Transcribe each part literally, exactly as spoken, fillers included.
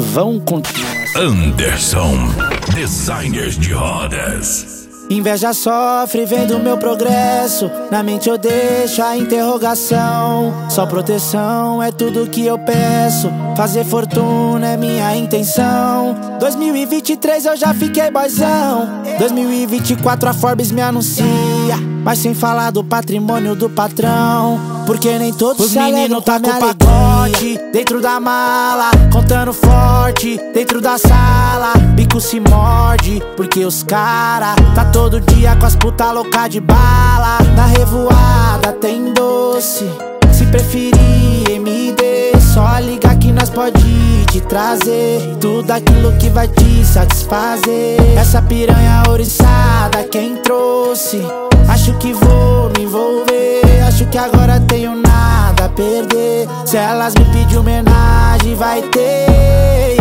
vão continuar. Anderson, designers de rodas. Inveja sofre vendo meu progresso. Na mente eu deixo a interrogação. Só proteção é tudo que eu peço. Fazer fortuna é minha intenção. dois mil e vinte e três eu já fiquei boyzão. dois mil e vinte e quatro a Forbes me anuncia, mas sem falar do patrimônio do patrão. Porque nem todos os meninos tá com pacote dentro da mala, contando forte dentro da sala. Bico se morde, porque os cara tá todo dia com as puta louca de bala. Na revoada tem doce, se preferir M D, só liga que nós pode te trazer tudo aquilo que vai te satisfazer. Essa piranha ouriçada quem trouxe, acho que vou me envolver. Acho que agora tenho nada a perder. Se elas me pedir homenagem vai ter.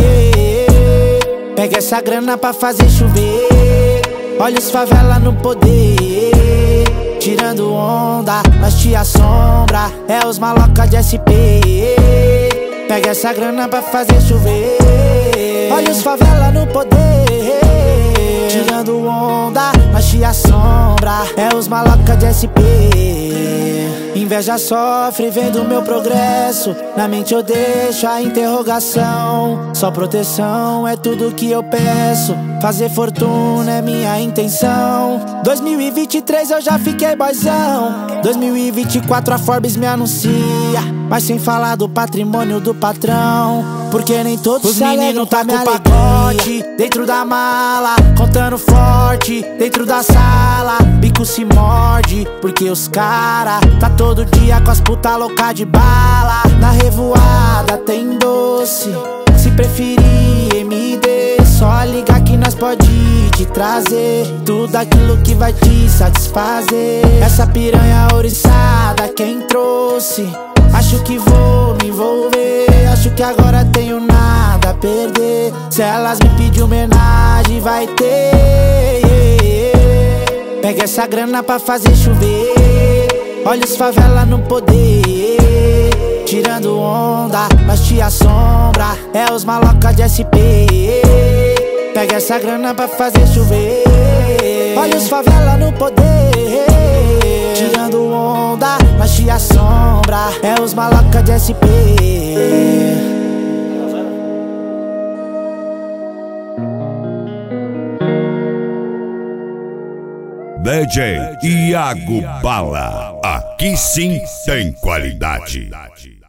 Pega essa grana pra fazer chover. Olha os favela no poder, tirando onda, nós te assombra. É os maloca de S P. Pega essa grana pra fazer chover. Olha os favela no poder, tirando onda, nós te assombra. É os maloca de S P. Inveja sofre vendo meu progresso. Na mente eu deixo a interrogação. Só proteção é tudo que eu peço. Fazer fortuna é minha intenção. dois mil e vinte e três eu já fiquei boyzão. dois mil e vinte e quatro a Forbes me anuncia, mas sem falar do patrimônio do patrão. Porque nem todos os meninos tá com pacote dentro da mala, contando forte dentro da sala. Bico se morde, porque os cara tá todo dia com as puta louca de bala. Na revoada tem doce, se preferir M D, só liga que nós pode te trazer tudo aquilo que vai te satisfazer. Essa piranha ouriçada quem trouxe, acho que vou me envolver. Acho que agora tenho nada a perder. Se elas me pedir homenagem vai ter. Pega essa grana pra fazer chover. Olha os favela no poder, tirando onda, nós te assombra. É os maloca de S P. Pega essa grana pra fazer chover. Olha os favela no poder, tirando onda, nós te assombra. É os maloca de S P. D J Iago Bala, aqui sim tem qualidade.